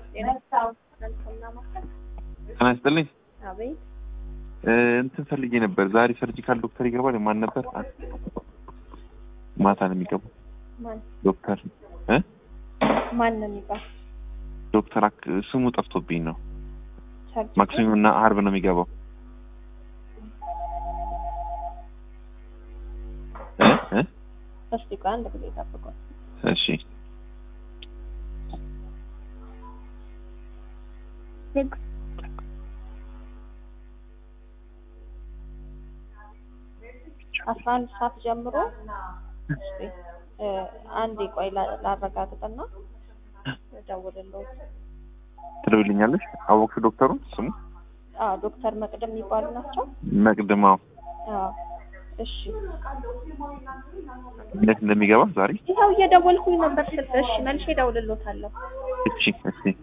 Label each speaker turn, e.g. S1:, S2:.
S1: ተናስተልኝ
S2: አቤት
S1: እንትን ፈልጌ ነበር። ዛሬ ሰርጂካል ዶክተር ይገባል። ማን ነበር? ማታ ነው የሚገባው።
S2: ማን
S1: ዶክተር
S2: ማን ነው የሚባል?
S1: ዶክተር ስሙ ጠፍቶብኝ ነው። ማክሰኞ እና ዓርብ ነው የሚገባው።
S2: እስቲ ቆይ አንድ ጊዜ ጠብቁ።
S1: እሺ
S2: አስራ አንድ ሰዓት ጀምሮ አንዴ ቆይ ላረጋግጥና እደውልልዎት።
S1: ትደውልልኛለሽ? አወቅሽ ዶክተሩን ስሙ?
S2: ዶክተር መቅደም የሚባሉ ናቸው።
S1: መቅደማው
S2: እሺ
S1: እንዴት እንደሚገባ ዛሬ
S2: ይኸው እየደወልኩኝ ነበር። እሺ መልሼ እደውልልዎታለሁ።
S1: እሺ